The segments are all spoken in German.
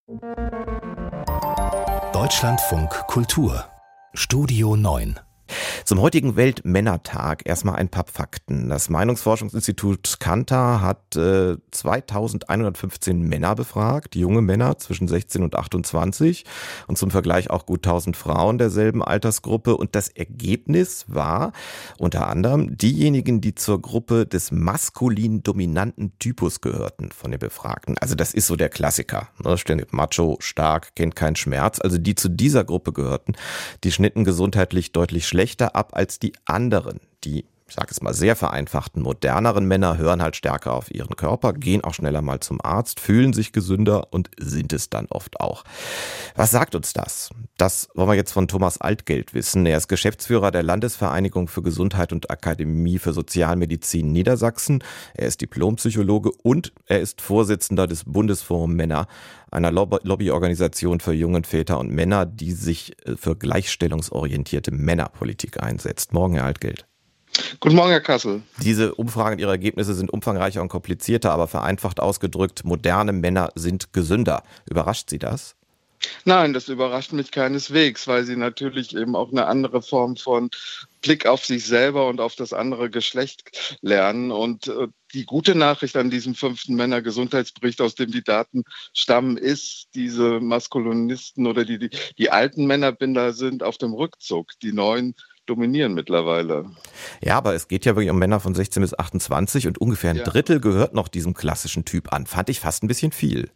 Deutschlandfunk Kultur Studio 9. Zum heutigen Weltmännertag erstmal ein paar Fakten. Das Meinungsforschungsinstitut Kantar hat 2115 Männer befragt, junge Männer zwischen 16 und 28 und zum Vergleich auch gut 1000 Frauen derselben Altersgruppe. Und das Ergebnis war unter anderem, diejenigen, die zur Gruppe des maskulin dominanten Typus gehörten von den Befragten. Also das ist so der Klassiker. Macho, stark, kennt keinen Schmerz. Also die zu dieser Gruppe gehörten, die schnitten gesundheitlich deutlich schlechter ab als die anderen. Die, ich sage es mal sehr vereinfachten, moderneren Männer hören halt stärker auf ihren Körper, gehen auch schneller mal zum Arzt, fühlen sich gesünder und sind es dann oft auch. Was sagt uns das? Das wollen wir jetzt von Thomas Altgeld wissen. Er ist Geschäftsführer der Landesvereinigung für Gesundheit und Akademie für Sozialmedizin Niedersachsen. Er ist Diplompsychologe und er ist Vorsitzender des Bundesforum Männer, einer Lobbyorganisation für junge Väter und Männer, die sich für gleichstellungsorientierte Männerpolitik einsetzt. Morgen, Herr Altgeld. Guten Morgen, Herr Kassel. Diese Umfragen, ihre Ergebnisse sind umfangreicher und komplizierter, aber vereinfacht ausgedrückt, moderne Männer sind gesünder. Überrascht Sie das? Nein, das überrascht mich keineswegs, weil sie natürlich eben auch eine andere Form von Blick auf sich selber und auf das andere Geschlecht lernen. Und die gute Nachricht an diesem 5. Männergesundheitsbericht, aus dem die Daten stammen, ist, diese Maskulinisten oder die alten Männerbinder sind auf dem Rückzug. Die neuen dominieren mittlerweile. Ja, aber es geht ja wirklich um Männer von 16 bis 28 und ungefähr ein Drittel gehört noch diesem klassischen Typ an. Fand ich fast ein bisschen viel.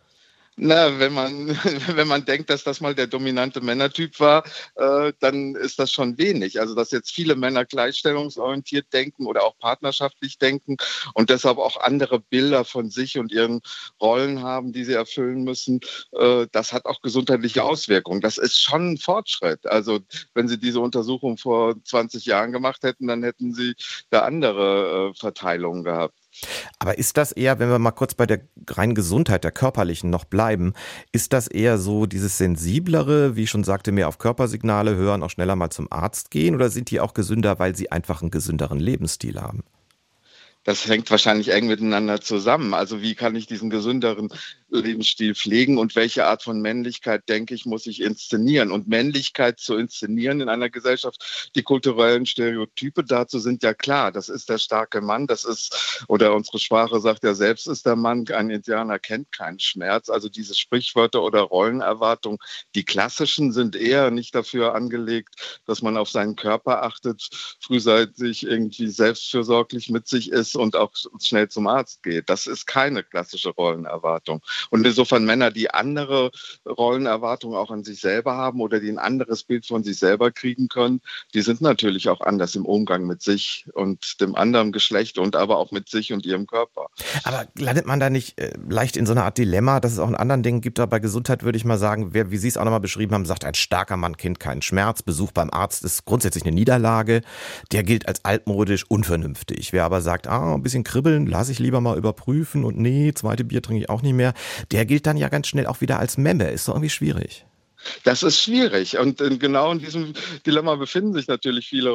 Na, wenn man denkt, dass das mal der dominante Männertyp war, dann ist das schon wenig. Also, dass jetzt viele Männer gleichstellungsorientiert denken oder auch partnerschaftlich denken und deshalb auch andere Bilder von sich und ihren Rollen haben, die sie erfüllen müssen, das hat auch gesundheitliche Auswirkungen. Das ist schon ein Fortschritt. Also, wenn Sie diese Untersuchung vor 20 Jahren gemacht hätten, dann hätten Sie da andere Verteilungen gehabt. Aber ist das eher, wenn wir mal kurz bei der reinen Gesundheit, der körperlichen noch bleiben, ist das eher so dieses sensiblere, wie ich schon sagte, mehr auf Körpersignale hören, auch schneller mal zum Arzt gehen, oder sind die auch gesünder, weil sie einfach einen gesünderen Lebensstil haben? Das hängt wahrscheinlich eng miteinander zusammen. Also wie kann ich diesen gesünderen Lebensstil pflegen und welche Art von Männlichkeit, denke ich, muss ich inszenieren? Und Männlichkeit zu inszenieren in einer Gesellschaft, die kulturellen Stereotype dazu sind ja klar. Das ist der starke Mann, das ist, oder unsere Sprache sagt ja selbst, ist der Mann, ein Indianer kennt keinen Schmerz. Also diese Sprichwörter oder Rollenerwartungen, die klassischen sind eher nicht dafür angelegt, dass man auf seinen Körper achtet, frühzeitig irgendwie selbstfürsorglich mit sich ist und auch schnell zum Arzt geht. Das ist keine klassische Rollenerwartung. Und insofern Männer, die andere Rollenerwartungen auch an sich selber haben oder die ein anderes Bild von sich selber kriegen können, die sind natürlich auch anders im Umgang mit sich und dem anderen Geschlecht und aber auch mit sich und ihrem Körper. Aber landet man da nicht leicht in so einer Art Dilemma, dass es auch einen anderen Dingen gibt? Aber bei Gesundheit würde ich mal sagen, wer, wie Sie es auch nochmal beschrieben haben, sagt, ein starker Mann kennt keinen Schmerz. Besuch beim Arzt ist grundsätzlich eine Niederlage. Der gilt als altmodisch, unvernünftig. Wer aber sagt, ein bisschen kribbeln, lasse ich lieber mal überprüfen und nee, zweite Bier trinke ich auch nicht mehr, der gilt dann ja ganz schnell auch wieder als Memme. Ist doch irgendwie schwierig. Das ist schwierig und genau in diesem Dilemma befinden sich natürlich viele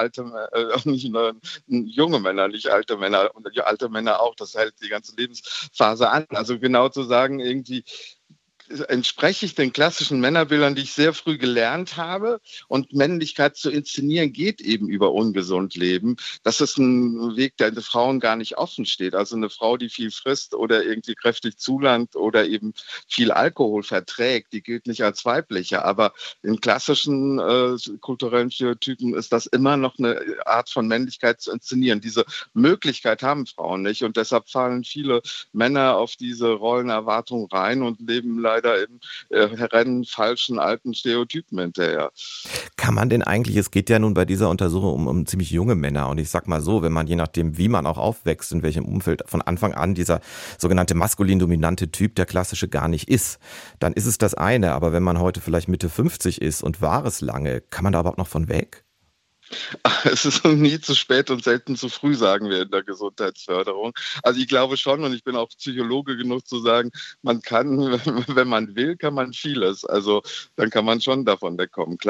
nicht nur junge Männer, nicht alte Männer und die alte Männer auch. Das hält die ganze Lebensphase an. Also genau zu sagen, irgendwie entspreche ich den klassischen Männerbildern, die ich sehr früh gelernt habe. Und Männlichkeit zu inszenieren geht eben über ungesund Leben. Das ist ein Weg, der den Frauen gar nicht offen steht. Also eine Frau, die viel frisst oder irgendwie kräftig zulangt oder eben viel Alkohol verträgt, die gilt nicht als weibliche. Aber in klassischen kulturellen Stereotypen ist das immer noch eine Art von Männlichkeit zu inszenieren. Diese Möglichkeit haben Frauen nicht. Und deshalb fallen viele Männer auf diese Rollenerwartung rein und leben leider im rennen falschen alten Stereotypen hinterher. Kann man denn eigentlich, es geht ja nun bei dieser Untersuchung um ziemlich junge Männer und ich sag mal so, wenn man je nachdem, wie man auch aufwächst, in welchem Umfeld von Anfang an dieser sogenannte maskulin-dominante Typ, der klassische, gar nicht ist, dann ist es das eine, aber wenn man heute vielleicht Mitte 50 ist und war es lange, kann man da überhaupt noch von weg? Es ist nie zu spät und selten zu früh, sagen wir in der Gesundheitsförderung. Also ich glaube schon und ich bin auch Psychologe genug zu sagen, man kann, wenn man will, kann man vieles. Also dann kann man schon davon wegkommen, klar.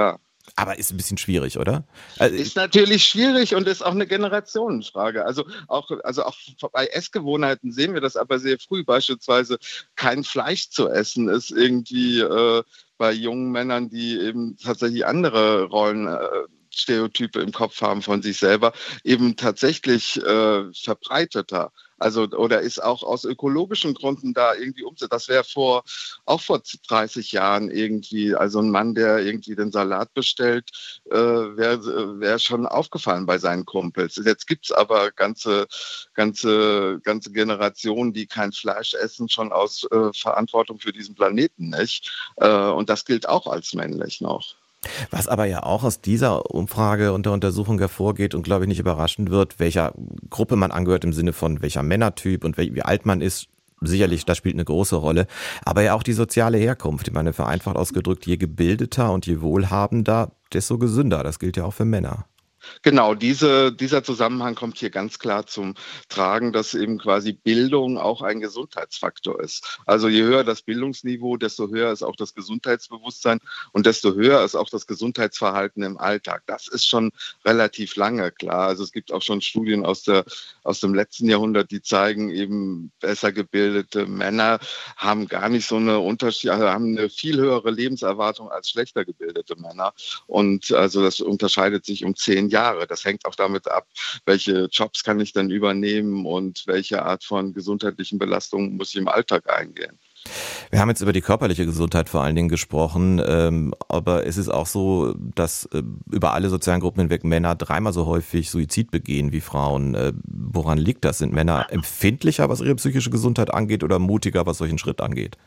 Aber ist ein bisschen schwierig, oder? Ist natürlich schwierig und ist auch eine Generationenfrage. Also auch bei Essgewohnheiten sehen wir das aber sehr früh. Beispielsweise kein Fleisch zu essen ist irgendwie bei jungen Männern, die eben tatsächlich andere Rollen Stereotype im Kopf haben von sich selber, eben tatsächlich verbreiteter. Also, oder ist auch aus ökologischen Gründen da irgendwie umzusetzen. Das wäre auch vor 30 Jahren irgendwie, also ein Mann, der irgendwie den Salat bestellt, wäre schon aufgefallen bei seinen Kumpels. Jetzt gibt's aber ganze Generationen, die kein Fleisch essen, schon aus Verantwortung für diesen Planeten, nicht? Und das gilt auch als männlich noch. Was aber ja auch aus dieser Umfrage und der Untersuchung hervorgeht und glaube ich nicht überraschend wird, welcher Gruppe man angehört im Sinne von welcher Männertyp und wie alt man ist, sicherlich, das spielt eine große Rolle, aber ja auch die soziale Herkunft. Ich meine, vereinfacht ausgedrückt, je gebildeter und je wohlhabender, desto gesünder. Das gilt ja auch für Männer. Genau, dieser Zusammenhang kommt hier ganz klar zum Tragen, dass eben quasi Bildung auch ein Gesundheitsfaktor ist. Also je höher das Bildungsniveau, desto höher ist auch das Gesundheitsbewusstsein und desto höher ist auch das Gesundheitsverhalten im Alltag. Das ist schon relativ lange klar. Also es gibt auch schon Studien aus dem letzten Jahrhundert, die zeigen, eben besser gebildete Männer haben gar nicht so haben eine viel höhere Lebenserwartung als schlechter gebildete Männer. Und also das unterscheidet sich um 10 Jahre. Das hängt auch damit ab, welche Jobs kann ich dann übernehmen und welche Art von gesundheitlichen Belastungen muss ich im Alltag eingehen. Wir haben jetzt über die körperliche Gesundheit vor allen Dingen gesprochen, aber es ist auch so, dass über alle sozialen Gruppen hinweg Männer 3-mal so häufig Suizid begehen wie Frauen. Woran liegt das? Sind Männer empfindlicher, was ihre psychische Gesundheit angeht, oder mutiger, was solchen Schritt angeht?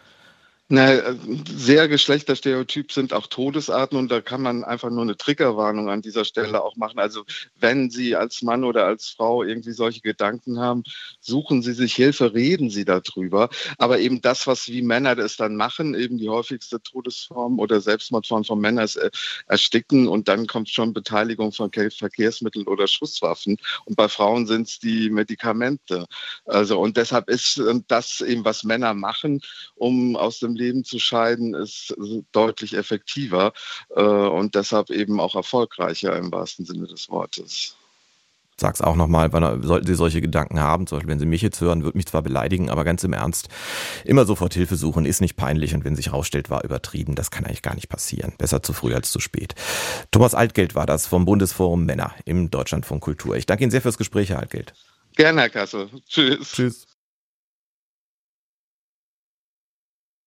Sehr geschlechterstereotyp sind auch Todesarten und da kann man einfach nur eine Triggerwarnung an dieser Stelle auch machen. Also wenn Sie als Mann oder als Frau irgendwie solche Gedanken haben, suchen Sie sich Hilfe, reden Sie darüber. Aber eben das, was wie Männer das dann machen, eben die häufigste Todesform oder Selbstmordform von Männern ist Ersticken und dann kommt schon Beteiligung von Verkehrsmitteln oder Schusswaffen. Und bei Frauen sind es die Medikamente. Also und deshalb ist das eben, was Männer machen, um aus dem Leben zu scheiden, ist deutlich effektiver und deshalb eben auch erfolgreicher im wahrsten Sinne des Wortes. Sag's auch nochmal, sollten Sie solche Gedanken haben, zum Beispiel wenn Sie mich jetzt hören, wird mich zwar beleidigen, aber ganz im Ernst, immer sofort Hilfe suchen, ist nicht peinlich und wenn sich rausstellt, war übertrieben, das kann eigentlich gar nicht passieren. Besser zu früh als zu spät. Thomas Altgeld war das vom Bundesforum Männer im Deutschlandfunk Kultur. Ich danke Ihnen sehr fürs Gespräch, Herr Altgeld. Gerne, Herr Kassel. Tschüss. Tschüss.